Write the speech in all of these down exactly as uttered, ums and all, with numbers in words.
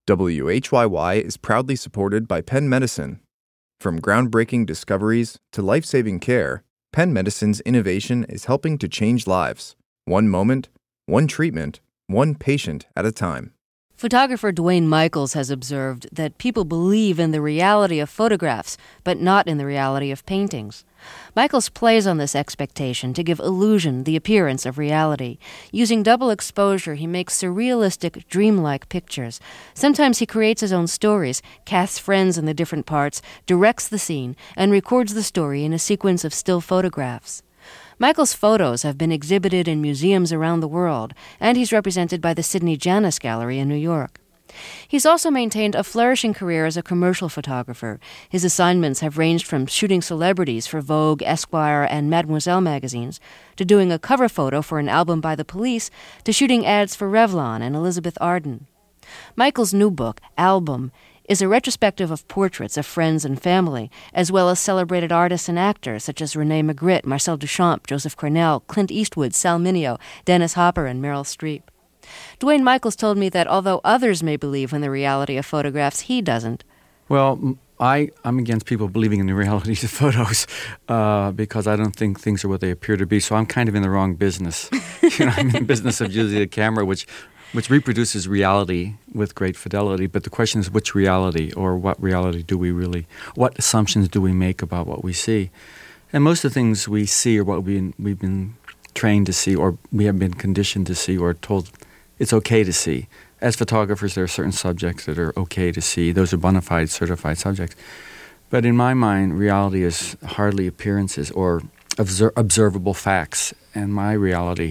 W H Y Y is proudly supported by Penn Medicine. From groundbreaking discoveries to life-saving care, Penn Medicine's innovation is helping to change lives, one moment, one treatment, one patient at a time. Photographer Duane Michals has observed that people believe in the reality of photographs, but not in the reality of paintings. Michals plays on this expectation to give illusion the appearance of reality. Using double exposure, he makes surrealistic, dreamlike pictures. Sometimes he creates his own stories, casts friends in the different parts, directs the scene, and records the story in a sequence of still photographs. Michals' photos have been exhibited in museums around the world, and he's represented by the Sidney Janis Gallery in New York. He's also maintained a flourishing career as a commercial photographer. His assignments have ranged from shooting celebrities for Vogue, Esquire, and Mademoiselle magazines, to doing a cover photo for an album by the Police, to shooting ads for Revlon and Elizabeth Arden. Michals' new book, Album, is a retrospective of portraits of friends and family, as well as celebrated artists and actors such as Rene Magritte, Marcel Duchamp, Joseph Cornell, Clint Eastwood, Sal Mineo, Dennis Hopper, and Meryl Streep. Duane Michals told me that although others may believe in the reality of photographs, he doesn't. Well, I, I'm against people believing in the realities of photos uh, because I don't think things are what they appear to be, so I'm kind of in the wrong business. You know, I'm in the business of using a camera which which reproduces reality with great fidelity, but the question is which reality, or what reality do we really, what assumptions do we make about what we see? And most of the things we see are what we, we've been trained to see, or we have been conditioned to see, or told it's okay to see. As photographers, there are certain subjects that are okay to see. Those are bona fide, certified subjects. But in my mind, reality is hardly appearances or obser- observable facts, and my reality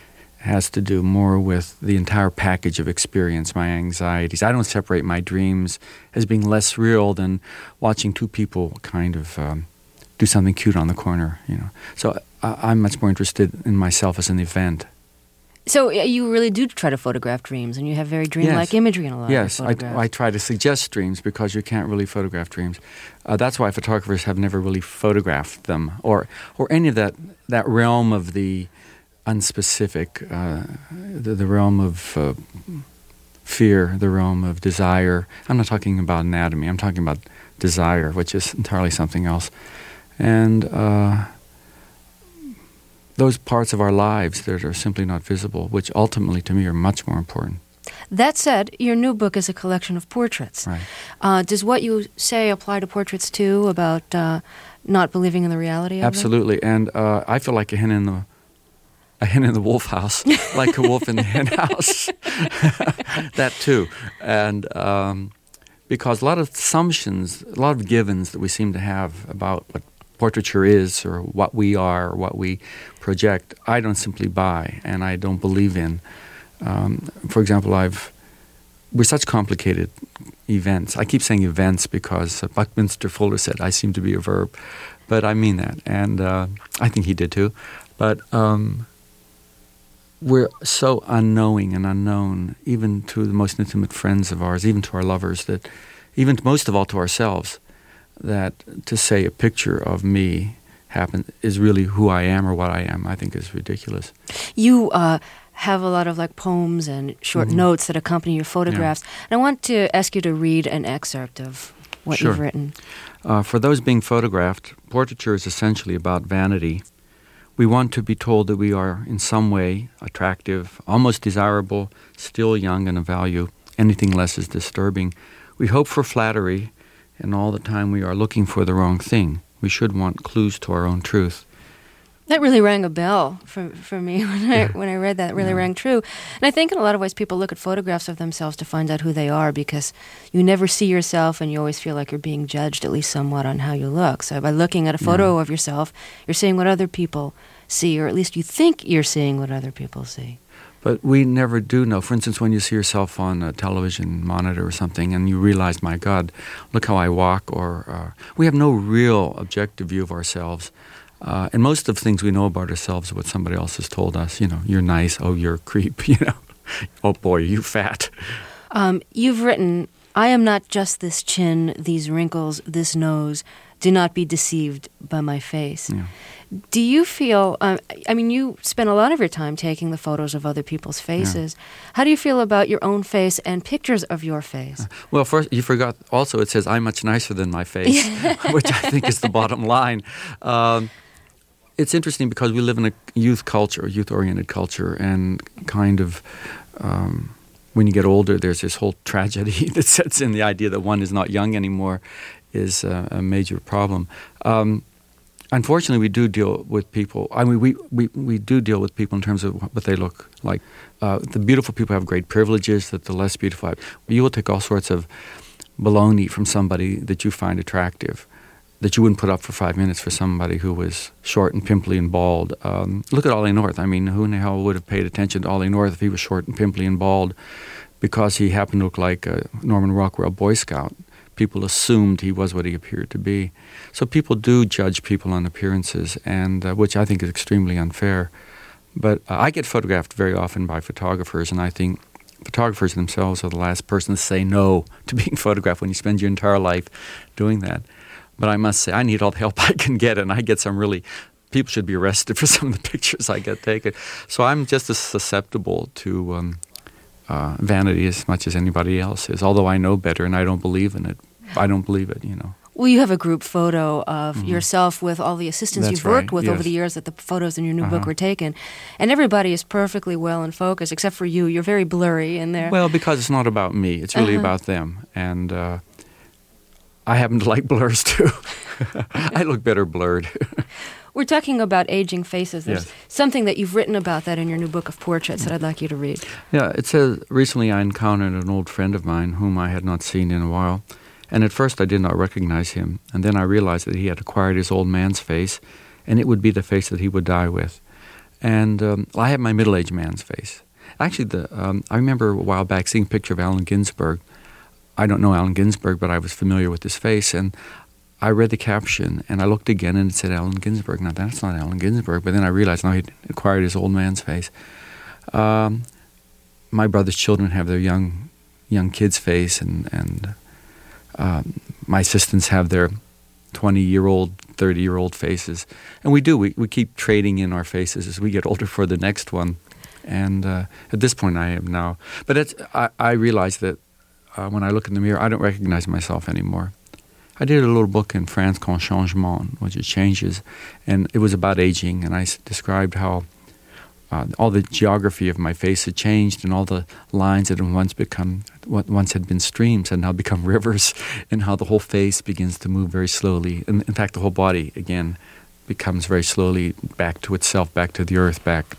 has to do more with the entire package of experience, my anxieties. I don't separate my dreams as being less real than watching two people kind of um, do something cute on the corner, you know. So I, I'm much more interested in myself as an event. So you really do try to photograph dreams, and you have very dreamlike yes. imagery in a lot yes, of your photographs. Yes, I, I try to suggest dreams because you can't really photograph dreams. Uh, that's why photographers have never really photographed them, or or any of that, that realm of the unspecific, uh, the, the realm of uh, fear, the realm of desire. I'm not talking about anatomy. I'm talking about desire, which is entirely something else. And uh, those parts of our lives that are simply not visible, which ultimately to me are much more important. That said, your new book is a collection of portraits. Right. Uh, does what you say apply to portraits too, about uh, not believing in the reality of Absolutely. them? And uh, I feel like a hen in the A hen in the wolf house, like a wolf in the hen house. That too. And um, because a lot of assumptions, a lot of givens that we seem to have about what portraiture is or what we are or what we project, I don't simply buy and I don't believe in. Um, for example, I've we're such complicated events. I keep saying events because uh, Buckminster Fuller said I seem to be a verb, but I mean that. And uh, I think he did too. But Um, we're so unknowing and unknown, even to the most intimate friends of ours, even to our lovers, that even most of all to ourselves, that to say a picture of me happen is really who I am or what I am, I think is ridiculous. You uh, have a lot of like poems and short mm-hmm. notes that accompany your photographs. Yeah. And I want to ask you to read an excerpt of what sure. you've written. Uh, for those being photographed, portraiture is essentially about vanity. We want to be told that we are in some way attractive, almost desirable, still young and of value. Anything less is disturbing. We hope for flattery, and all the time we are looking for the wrong thing. We should want clues to our own truth. That really rang a bell for for me when I when I read that. It really yeah. rang true. And I think in a lot of ways people look at photographs of themselves to find out who they are, because you never see yourself and you always feel like you're being judged, at least somewhat, on how you look. So by looking at a photo yeah. of yourself, you're seeing what other people see, or at least you think you're seeing what other people see. But we never do know. For instance, when you see yourself on a television monitor or something and you realize, my God, look how I walk, or uh, we have no real objective view of ourselves. Uh, and most of the things we know about ourselves are what somebody else has told us. You know, you're nice. Oh, you're a creep. You know, oh boy, you fat. Um, you've written, I am not just this chin, these wrinkles, this nose. Do not be deceived by my face. Yeah. Do you feel, um, I mean, you spend a lot of your time taking the photos of other people's faces. Yeah. How do you feel about your own face and pictures of your face? Well, first, you forgot also it says, I'm much nicer than my face, which I think is the bottom line. Um, it's interesting because we live in a youth culture, youth-oriented culture, and kind of... Um, when you get older, there's this whole tragedy that sets in. The idea that one is not young anymore is uh, a major problem. Um, unfortunately, we do deal with people. I mean, we, we, we do deal with people in terms of what they look like. Uh, the beautiful people have great privileges that the less beautiful have. You will take all sorts of baloney from somebody that you find attractive, that you wouldn't put up for five minutes for somebody who was short and pimply and bald. Um, look at Ollie North. I mean, who in the hell would have paid attention to Ollie North if he was short and pimply and bald because he happened to look like a Norman Rockwell Boy Scout? People assumed he was what he appeared to be. So people do judge people on appearances, and uh, which I think is extremely unfair. But uh, I get photographed very often by photographers, and I think photographers themselves are the last person to say no to being photographed when you spend your entire life doing that. But I must say, I need all the help I can get, and I get some really... People should be arrested for some of the pictures I get taken. So I'm just as susceptible to um, uh, vanity as much as anybody else is, although I know better and I don't believe in it. I don't believe it, you know. Well, you have a group photo of mm-hmm. yourself with all the assistants That's you've worked right, with yes. over the years that the photos in your new uh-huh. book were taken. And everybody is perfectly well in focus, except for you. You're very blurry in there. Well, because it's not about me. It's really uh-huh. about them. And uh, I happen to like blurs, too. I look better blurred. We're talking about aging faces. There's yes. something that you've written about that in your new book of portraits that I'd like you to read. Yeah, it says, recently I encountered an old friend of mine whom I had not seen in a while. And at first I did not recognize him. And then I realized that he had acquired his old man's face, and it would be the face that he would die with. And um, I have my middle-aged man's face. Actually, the um, I remember a while back seeing a picture of Allen Ginsberg. I don't know Allen Ginsberg, but I was familiar with his face. And I read the caption, and I looked again, and it said Allen Ginsberg. Now, that's not Allen Ginsberg. But then I realized, now he'd acquired his old man's face. Um, my brother's children have their young young kid's face, and, and um, my assistants have their twenty-year-old, thirty-year-old faces. And we do. We, we keep trading in our faces as we get older for the next one. And uh, at this point, I am now. But it's, I, I realize that uh, when I look in the mirror, I don't recognize myself anymore. I did a little book in France called Changement, which is changes, and it was about aging, and I s- described how uh, all the geography of my face had changed, and all the lines that had once become, what once had been streams, had now become rivers, and how the whole face begins to move very slowly. And in fact, the whole body, again, becomes very slowly back to itself, back to the earth, back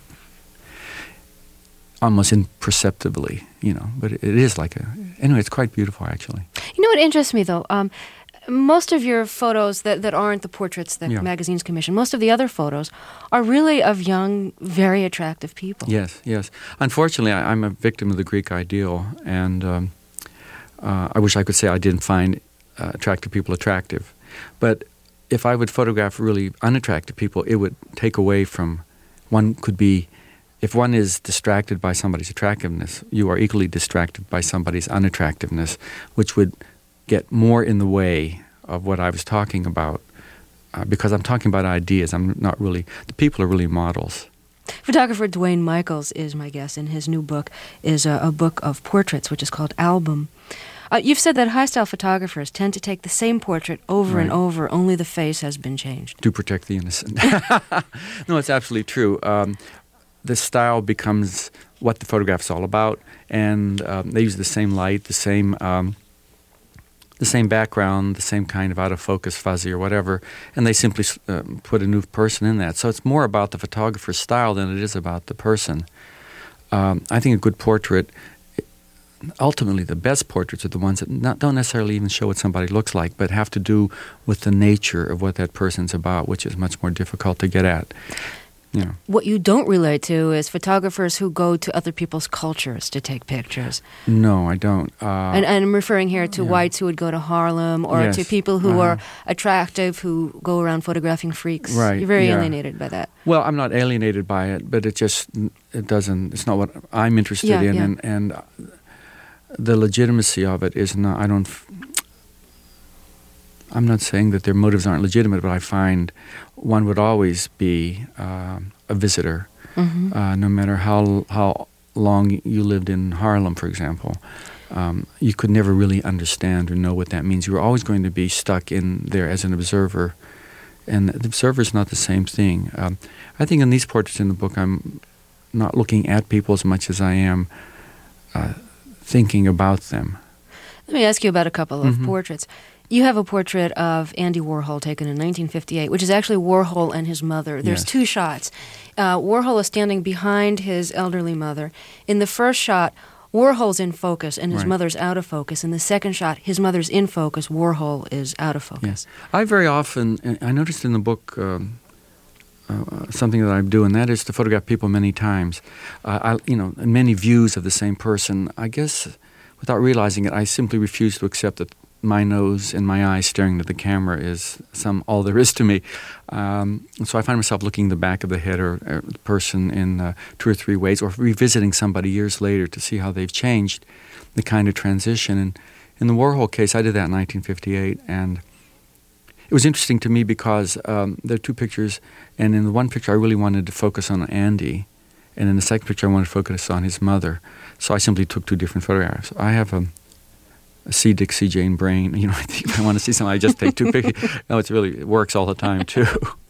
almost imperceptibly, you know. But it, it is like a... Anyway, it's quite beautiful, actually. You know what interests me, though? Um, most of your photos that, that aren't the portraits that yeah. magazines commission, most of the other photos are really of young, very attractive people. Yes, yes. Unfortunately, I, I'm a victim of the Greek ideal, and um, uh, I wish I could say I didn't find uh, attractive people attractive. But if I would photograph really unattractive people, it would take away from... One could be... If one is distracted by somebody's attractiveness, you are equally distracted by somebody's unattractiveness, which would get more in the way of what I was talking about, uh, because I'm talking about ideas. I'm not really... The people are really models. Photographer Duane Michals is my guest, and his new book is a, a book of portraits, which is called Album. Uh, you've said that high-style photographers tend to take the same portrait over right. and over, only the face has been changed. To protect the innocent. No, it's absolutely true. Um, the style becomes what the photograph's all about, and um, they use the same light, the same um, the same background, the same kind of out-of-focus fuzzy or whatever, and they simply uh, put a new person in that. So it's more about the photographer's style than it is about the person. Um, I think a good portrait, ultimately the best portraits are the ones that not, don't necessarily even show what somebody looks like, but have to do with the nature of what that person's about, which is much more difficult to get at. Yeah. What you don't relate to is photographers who go to other people's cultures to take pictures. No, I don't. Uh, and, and I'm referring here to yeah. whites who would go to Harlem, or yes. to people who uh-huh. are attractive who go around photographing freaks. Right. You're very yeah. alienated by that. Well, I'm not alienated by it, but it just, it doesn't, it's not what I'm interested yeah, in. Yeah. And, and the legitimacy of it is not, I don't, I'm not saying that their motives aren't legitimate, but I find one would always be uh, a visitor, mm-hmm. uh, no matter how how long you lived in Harlem, for example. Um, you could never really understand or know what that means. You were always going to be stuck in there as an observer, and the observer is not the same thing. Um, I think in these portraits in the book, I'm not looking at people as much as I am uh, thinking about them. Let me ask you about a couple of mm-hmm. portraits. You have a portrait of Andy Warhol taken in nineteen fifty-eight, which is actually Warhol and his mother. There's yes. two shots. Uh, Warhol is standing behind his elderly mother. In the first shot, Warhol's in focus and his right. mother's out of focus. In the second shot, his mother's in focus, Warhol is out of focus. Yes. I very often, I noticed in the book um, uh, something that I do, and that is to photograph people many times. Uh, I, you know, many views of the same person. I guess without realizing it, I simply refuse to accept that my nose and my eyes staring at the camera is some all there is to me. Um, so I find myself looking the back of the head or, or the person in uh, two or three ways, or revisiting somebody years later to see how they've changed, the kind of transition. And in the Warhol case, I did that in nineteen fifty-eight, and it was interesting to me because um, there are two pictures, and in the one picture I really wanted to focus on Andy, and in the second picture I wanted to focus on his mother. So I simply took two different photographs. I have a A see Dick, see Jane brain. You know, I think if I want to see something, I just take two pictures. No, it's really, it works all the time, too.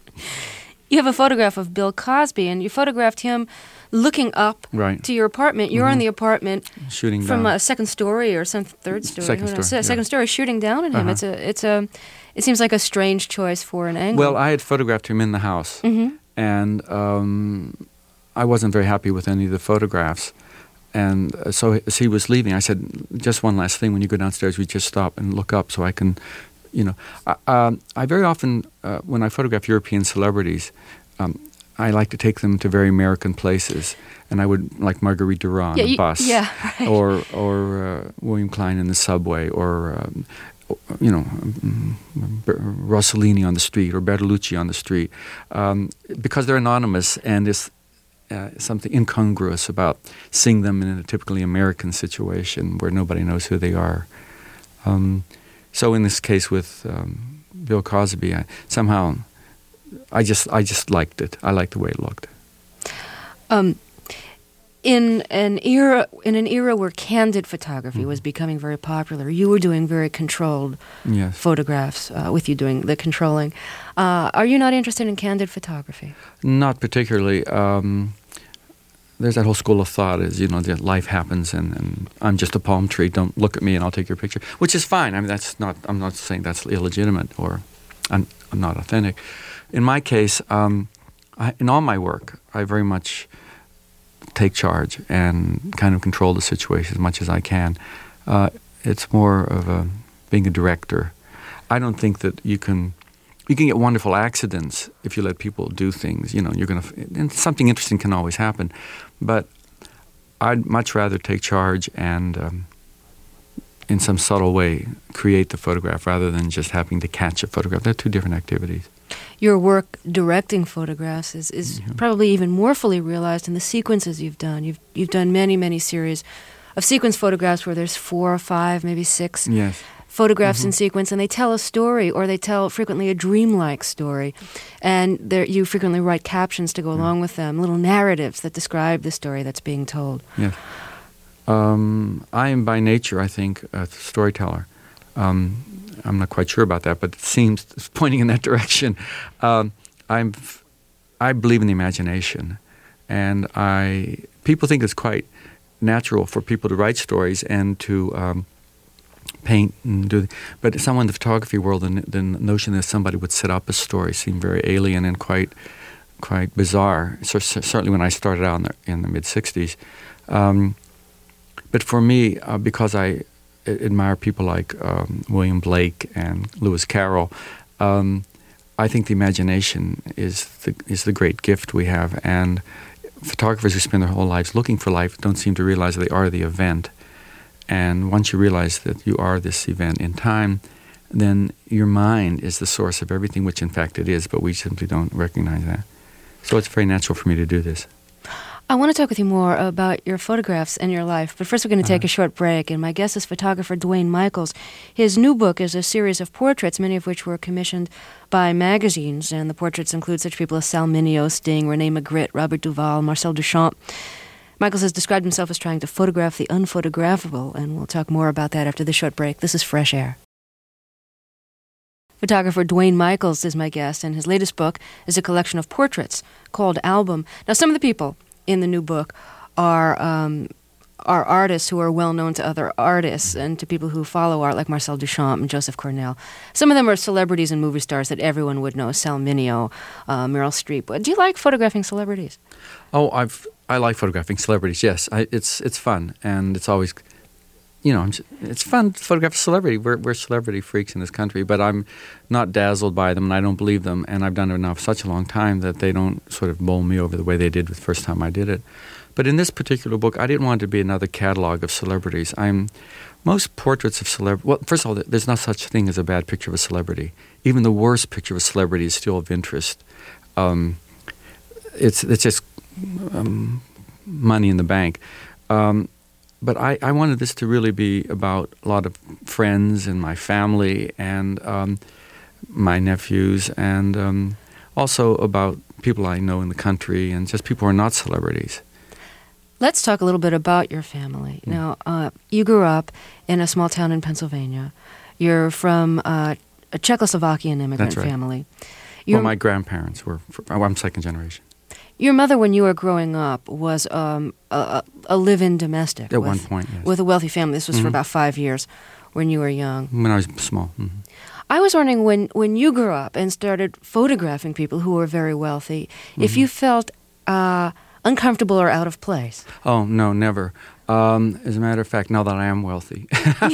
You have a photograph of Bill Cosby, and you photographed him looking up right. to your apartment. You're mm-hmm. in the apartment shooting from down. a second story or some third story. Second who knows? story, yeah. Second story, shooting down at him. Uh-huh. It's a, it's a, it seems like a strange choice for an angle. Well, I had photographed him in the house, mm-hmm. and um, I wasn't very happy with any of the photographs. And uh, so as he was leaving, I said, just one last thing. When you go downstairs, we just stop and look up so I can, you know. I, um, I very often, uh, when I photograph European celebrities, um, I like to take them to very American places. And I would, like Marguerite Duras on yeah, a you, bus. Yeah, right. Or, or uh, William Klein in the subway. Or, um, you know, Rossellini on the street. Or Bertolucci on the street. Um, because they're anonymous and it's Uh, something incongruous about seeing them in a typically American situation where nobody knows who they are. Um, so in this case with um, Bill Cosby, I, somehow I just I just liked it. I liked the way it looked. Um, in an era in an era where candid photography mm-hmm. was becoming very popular, you were doing very controlled yes. photographs. Uh, with you doing the controlling, uh, are you not interested in candid photography? Not particularly. Um, there's that whole school of thought is, you know, that life happens and, and I'm just a palm tree. Don't look at me and I'll take your picture, which is fine. I mean, that's not. I'm not saying that's illegitimate or I'm, I'm not authentic. In my case, um, I, in all my work, I very much take charge and kind of control the situation as much as I can. Uh, it's more of a being a director. I don't think that you can you can get wonderful accidents if you let people do things. You know, you're going to and something interesting can always happen, but I'd much rather take charge and um, in some subtle way create the photograph rather than just having to catch a photograph. They're two different activities. Your work directing photographs is, is yeah. probably even more fully realized in the sequences you've done. You've you've done many, many series of sequence photographs where there's four or five, maybe six yes. photographs mm-hmm. in sequence, and they tell a story, or they tell frequently a dreamlike story. And there, you frequently write captions to go yeah. along with them, little narratives that describe the story that's being told. Yes. Um, I am by nature, I think, a storyteller. Um, I'm not quite sure about that, but it seems it's pointing in that direction. Um, I'm, I believe in the imagination, and I people think it's quite natural for people to write stories and to um, paint and do. But someone in the photography world, the, the notion that somebody would set up a story seemed very alien and quite quite bizarre. So, certainly, when I started out in the, in the mid sixties. Um, but for me, uh, because I admire people like um, William Blake and Lewis Carroll, um, I think the imagination is the is the great gift we have, and photographers who spend their whole lives looking for life don't seem to realize that they are the event. And once you realize that you are this event in time, then your mind is the source of everything, which in fact it is, but we simply don't recognize that. So it's very natural for me to do this. I want to talk with you more about your photographs and your life, but first we're going to take Uh-huh. a short break, and my guest is photographer Duane Michals. His new book is a series of portraits, many of which were commissioned by magazines, and the portraits include such people as Sal Mineo, Sting, Rene Magritte, Robert Duvall, Marcel Duchamp. Michals has described himself as trying to photograph the unphotographable, and we'll talk more about that after this short break. This is Fresh Air. Photographer Duane Michals is my guest, and his latest book is a collection of portraits called Album. Now, some of the people in the new book are um, are artists who are well known to other artists and to people who follow art, like Marcel Duchamp and Joseph Cornell. Some of them are celebrities and movie stars that everyone would know: Sal Mineo, uh, Meryl Streep. Do you like photographing celebrities? Oh, I've I like photographing celebrities. Yes, I, it's it's fun, and it's always, you know, it's fun to photograph a celebrity. We're we're celebrity freaks in this country, but I'm not dazzled by them, and I don't believe them. And I've done it now for such a long time that they don't sort of bowl me over the way they did the first time I did it. But in this particular book, I didn't want it to be another catalog of celebrities. I'm most portraits of celebrities. Well, first of all, there's no such thing as a bad picture of a celebrity. Even the worst picture of a celebrity is still of interest. Um, it's it's just um, money in the bank. Um, But I, I wanted this to really be about a lot of friends and my family and um, my nephews, and um, also about people I know in the country and just people who are not celebrities. Let's talk a little bit about your family. Mm. Now, uh, you grew up in a small town in Pennsylvania. You're from uh, a Czechoslovakian immigrant That's right. family. Well, my grandparents were, oh, I'm second generation. Your mother, when you were growing up, was um, a, a live-in domestic. At with, one point, yes. With a wealthy family. This was Mhm. for about five years when you were young. When I was small. Mm-hmm. I was wondering, when, when you grew up and started photographing people who were very wealthy, Mm-hmm. if you felt uh, uncomfortable or out of place. Oh, no, never. Um, as a matter of fact, now that I am wealthy.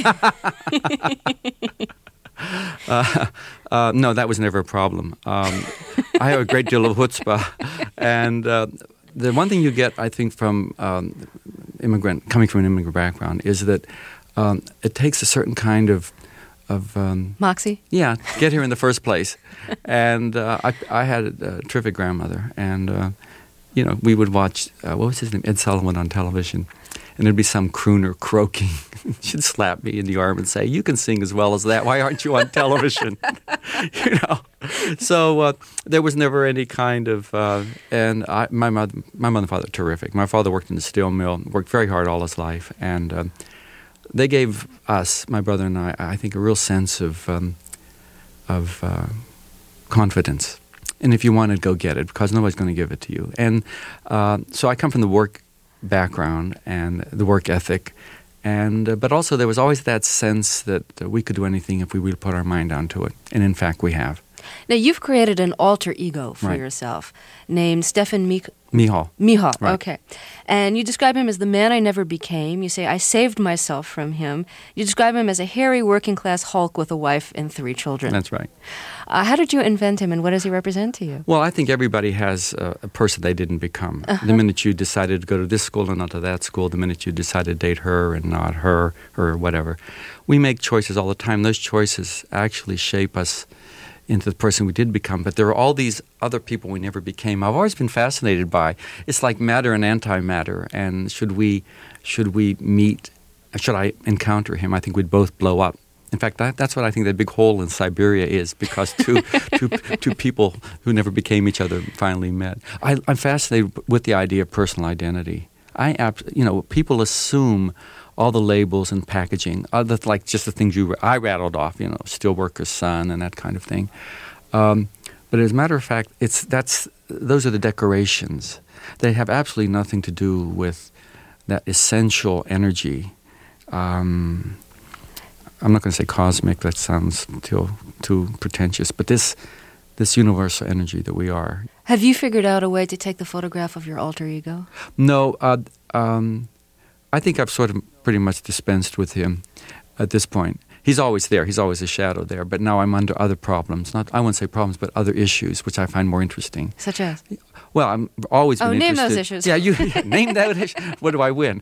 uh, uh, no, that was never a problem. Um, I have a great deal of chutzpah. And uh, the one thing you get, I think, from um, immigrant, coming from an immigrant background, is that um, it takes a certain kind of of um, Moxie? Yeah, to get here in the first place. And uh, I, I had a terrific grandmother, and uh, you know, we would watch uh, what was his name, Ed Sullivan, on television, and there'd be some crooner croaking. She'd slap me in the arm and say, "You can sing as well as that. Why aren't you on television?" You know. So uh, there was never any kind of. Uh, and I, my mother, my mother and father, were terrific. My father worked in the steel mill, worked very hard all his life, and um, they gave us, my brother and I, I think, a real sense of um, of uh, confidence. And if you want it, go get it, because nobody's going to give it to you. And uh, so I come from the work background and the work ethic, and uh, but also there was always that sense that uh, we could do anything if we really put our mind onto it. And in fact, we have. Now, you've created an alter ego for Right. yourself named Stefan Mik- Mihal. Mihal. Right. Okay. And you describe him as the man I never became. You say, I saved myself from him. You describe him as a hairy working-class Hulk with a wife and three children. That's right. Uh, how did you invent him, and what does he represent to you? Well, I think everybody has uh, a person they didn't become. Uh-huh. The minute you decided to go to this school and not to that school, the minute you decided to date her and not her, or whatever. We make choices all the time. Those choices actually shape us into the person we did become. But there are all these other people we never became. I've always been fascinated by. It's like matter and antimatter. And should we, should we meet, should I encounter him, I think we'd both blow up. In fact, that, that's what I think that big hole in Siberia is, because two, two, two people who never became each other finally met. I, I'm fascinated with the idea of personal identity. I, you know, people assume all the labels and packaging, other like just the things you I rattled off, you know, steelworker's son and that kind of thing. Um, but as a matter of fact, it's that's those are the decorations. They have absolutely nothing to do with that essential energy. Um, I'm not going to say cosmic. That sounds too too pretentious. But this this universal energy that we are. Have you figured out a way to take the photograph of your alter ego? No. Uh, um, I think I've sort of pretty much dispensed with him at this point. He's always there. He's always a shadow there. But now I'm under other problems. Not I won't say problems, but other issues, which I find more interesting. Such as? Well, I'm always been oh, name interested. those issues. Yeah, you yeah, name that issue. What do I win?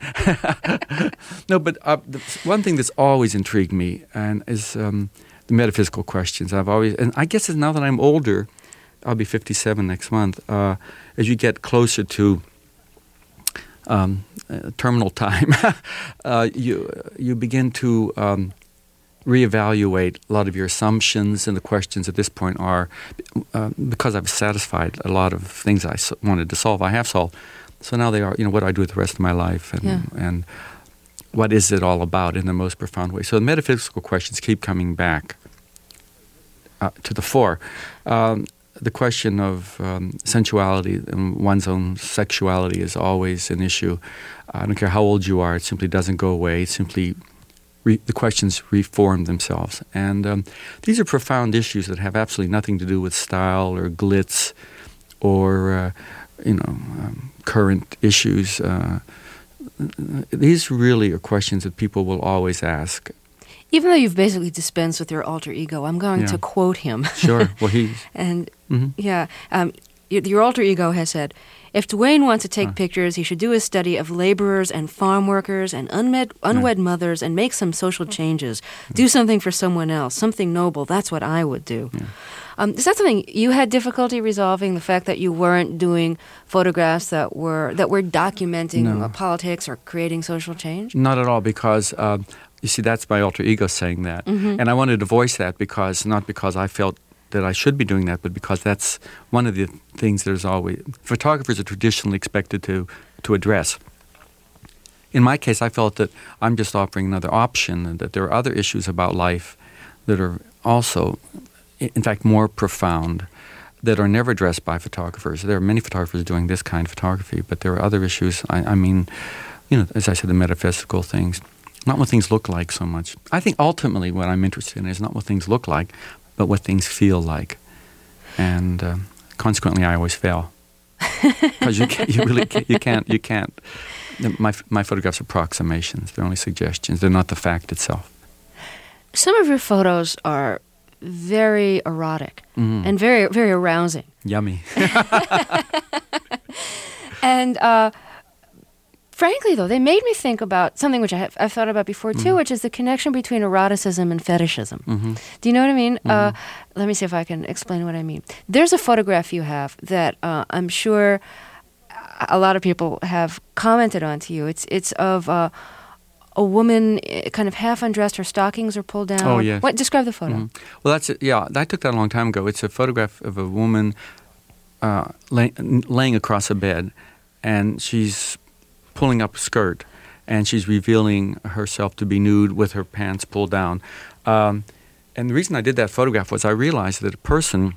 No, but uh, the one thing that's always intrigued me and is um, the metaphysical questions. I've always, and I guess now that I'm older, I'll be fifty-seven next month. Uh, as you get closer to um, uh, terminal time, uh, you you begin to um, reevaluate a lot of your assumptions, and the questions at this point are, uh, because I've satisfied a lot of things I s- wanted to solve, I have solved. So now they are, you know, what do I do with the rest of my life, and Yeah. and what is it all about in the most profound way? So the metaphysical questions keep coming back uh, to the fore. Um, the question of um, sensuality and one's own sexuality is always an issue. I don't care how old you are; it simply doesn't go away. It simply Re- the questions reform themselves. And um, these are profound issues that have absolutely nothing to do with style or glitz or, uh, you know, um, current issues. Uh, these really are questions that people will always ask. Even though you've basically dispensed with your alter ego, I'm going Yeah. to quote him. Sure. Well, he's... and, Mhm. yeah, um, your, your alter ego has said, if Dwayne wants to take Huh. pictures, he should do a study of laborers and farm workers and unmed, unwed mothers and make some social changes. Do something for someone else, something noble. That's what I would do. Yeah. Um, is that something you had difficulty resolving, the fact that you weren't doing photographs that were that were documenting No. uh, politics or creating social change? Not at all, because, um, you see, that's my alter ego saying that. Mhm. And I wanted to voice that because, not because I felt that I should be doing that, but because that's one of the things there's always, photographers are traditionally expected to, to address. In my case, I felt that I'm just offering another option, and that there are other issues about life that are also, in fact, more profound, that are never addressed by photographers. There are many photographers doing this kind of photography, but there are other issues. I, I mean, you know, as I said, the metaphysical things, not what things look like so much. I think ultimately what I'm interested in is not what things look like, but what things feel like. And um, consequently, I always fail. Because you, can't, you really can't, you can't, you can't. My, my photographs are approximations. They're only suggestions. They're not the fact itself. Some of your photos are very erotic Mm. and very, very arousing. Yummy. And uh, frankly, though, they made me think about something which I have, I've thought about before, too, Mm. which is the connection between eroticism and fetishism. Mm-hmm. Do you know what I mean? Mm-hmm. Uh, let me see if I can explain what I mean. There's a photograph you have that uh, I'm sure a lot of people have commented on to you. It's it's of uh, a woman uh, kind of half undressed, her stockings are pulled down. Oh, yes. What, describe the photo. Mhm. Well, that's it. Yeah, I took that a long time ago. It's a photograph of a woman uh, lay, laying across a bed, and she's pulling up a skirt, and she's revealing herself to be nude with her pants pulled down. Um, and the reason I did that photograph was I realized that a person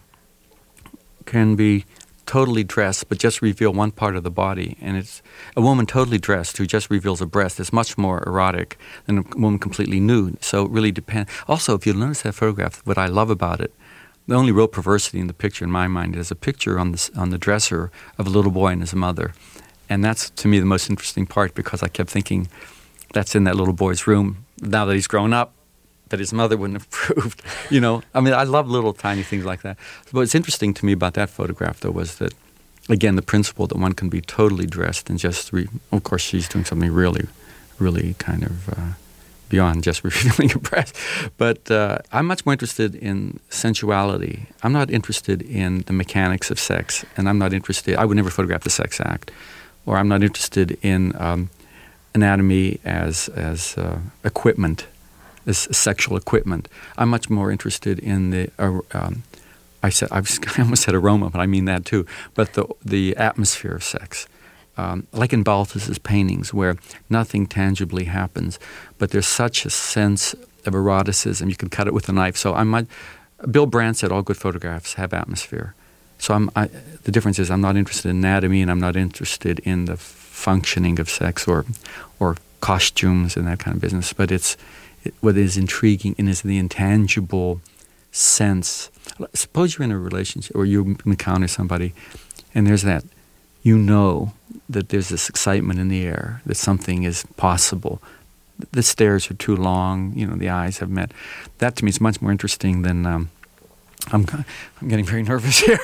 can be totally dressed but just reveal one part of the body, and it's a woman totally dressed who just reveals a breast is much more erotic than a woman completely nude. So it really depends. Also, if you notice that photograph, what I love about it, the only real perversity in the picture in my mind is a picture on the, on the dresser of a little boy and his mother. And that's, to me, the most interesting part, because I kept thinking that's in that little boy's room now that he's grown up, that his mother wouldn't have approved. You know, I mean, I love little tiny things like that. What's interesting to me about that photograph, though, was that, again, the principle that one can be totally dressed and just, re- of course, she's doing something really, really kind of uh, beyond just revealing a breast. But uh, I'm much more interested in sensuality. I'm not interested in the mechanics of sex, and I'm not interested, I would never photograph the sex act, or I'm not interested in um, anatomy as, as uh, equipment, as sexual equipment. I'm much more interested in the, uh, um, I said, I, was, I almost said aroma, but I mean that too, but the the atmosphere of sex. Um, like in Balthus's paintings, where nothing tangibly happens, but there's such a sense of eroticism, you can cut it with a knife. So I'm not, Bill Brandt said all good photographs have atmosphere. So I'm, I, the difference is I'm not interested in anatomy, and I'm not interested in the functioning of sex or or costumes and that kind of business, but it's It, what is intriguing and is the intangible sense. Suppose you're in a relationship or you encounter somebody, and there's that, you know that there's this excitement in the air, that something is possible. The stares are too long, you know, the eyes have met. That to me is much more interesting than, um, I'm, I'm getting very nervous here,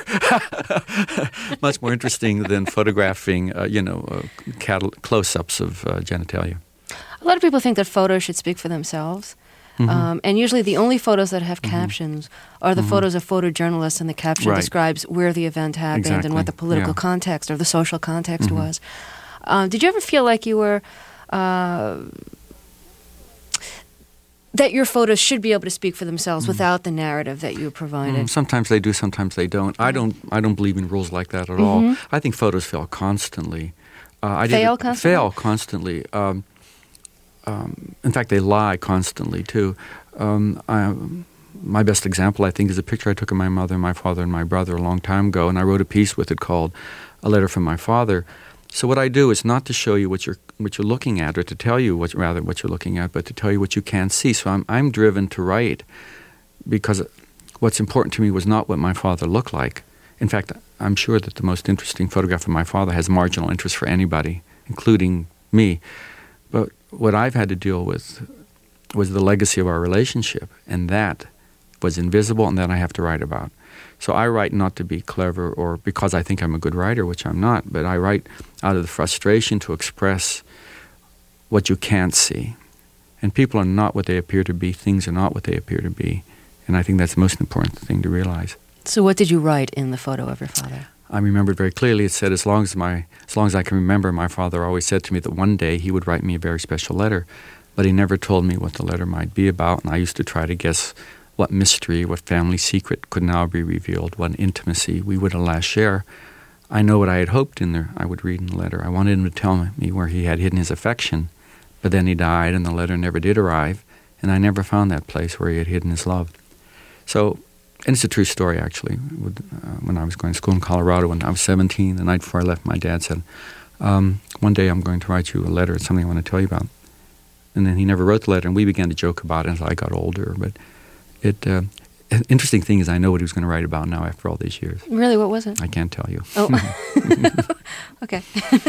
much more interesting than photographing, uh, you know, uh, catal- close-ups of uh, genitalia. A lot of people think that photos should speak for themselves. Mm-hmm. Um, and usually the only photos that have Mm-hmm. captions are the Mm-hmm. photos of photojournalists, and the caption Right. describes where the event happened Exactly. and what the political Yeah. context or the social context Mm-hmm. was. Uh, did you ever feel like you were... Uh, that your photos should be able to speak for themselves mm. without the narrative that you provided? Mm, sometimes they do, sometimes they don't. I don't I don't believe in rules like that at mm-hmm. all. I think photos fail constantly. Uh, I fail did, constantly? Fail constantly. Um, um, in fact, they lie constantly, too. Um, I, my best example, I think, is a picture I took of my mother, my father, and my brother a long time ago, and I wrote a piece with it called A Letter from My Father. So what I do is not to show you what you're what you're looking at, or to tell you what rather what you're looking at, but to tell you what you can't see. So I'm I'm driven to write because what's important to me was not what my father looked like. In fact, I'm sure that the most interesting photograph of my father has marginal interest for anybody, including me. But what I've had to deal with was the legacy of our relationship, and that was invisible, and that I have to write about. So I write not to be clever or because I think I'm a good writer, which I'm not, but I write out of the frustration to express what you can't see. And people are not what they appear to be. Things are not what they appear to be. And I think that's the most important thing to realize. So what did you write in the photo of your father? I remember it very clearly. It said, as long as my, as long as I can remember, my father always said to me that one day he would write me a very special letter, but he never told me what the letter might be about, and I used to try to guess what mystery, what family secret could now be revealed, what intimacy we would at last share. I know what I had hoped in there I would read in the letter. I wanted him to tell me where he had hidden his affection, but then he died and the letter never did arrive, and I never found that place where he had hidden his love. So, and it's a true story actually. When I was going to school in Colorado when I was seventeen, the night before I left, my dad said, um, one day I'm going to write you a letter, it's something I want to tell you about. And then he never wrote the letter, and we began to joke about it as I got older, but It uh, an interesting thing is I know what he was going to write about now after all these years. Really? What was it? I can't tell you. Oh. Okay.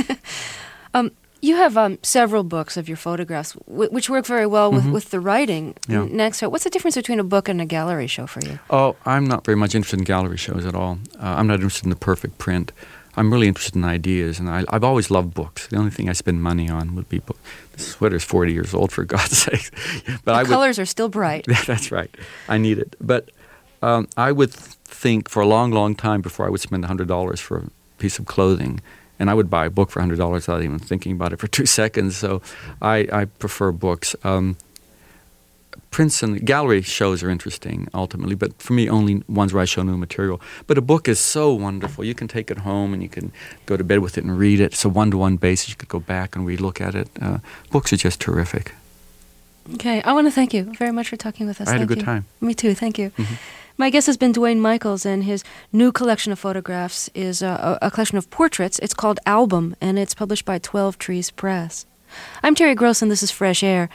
um, you have um, several books of your photographs, w- which work very well with, mm-hmm. with the writing. Yeah. Next, what's the difference between a book and a gallery show for you? Oh, I'm not very much interested in gallery shows at all. Uh, I'm not interested in the perfect print. I'm really interested in ideas, and I, I've always loved books. The only thing I spend money on would be books. The sweater's forty years old, for God's sake. But the I colors would, are still bright. That's right. I need it. But um, I would think for a long, long time before I would spend one hundred dollars for a piece of clothing. And I would buy a book for one hundred dollars without even thinking about it for two seconds. So I, I prefer books. Um, prints and gallery shows are interesting, ultimately, but for me, only ones where I show new material. But a book is so wonderful. You can take it home and you can go to bed with it and read it. It's a one-to-one basis. You could go back and relook at it. Uh, books are just terrific. Okay. I want to thank you very much for talking with us. I had thank a good you. time. Me too. Thank you. Mm-hmm. My guest has been Duane Michals, and his new collection of photographs is a, a collection of portraits. It's called Album, and it's published by twelve Trees Press. I'm Terry Gross, and this is Fresh Air.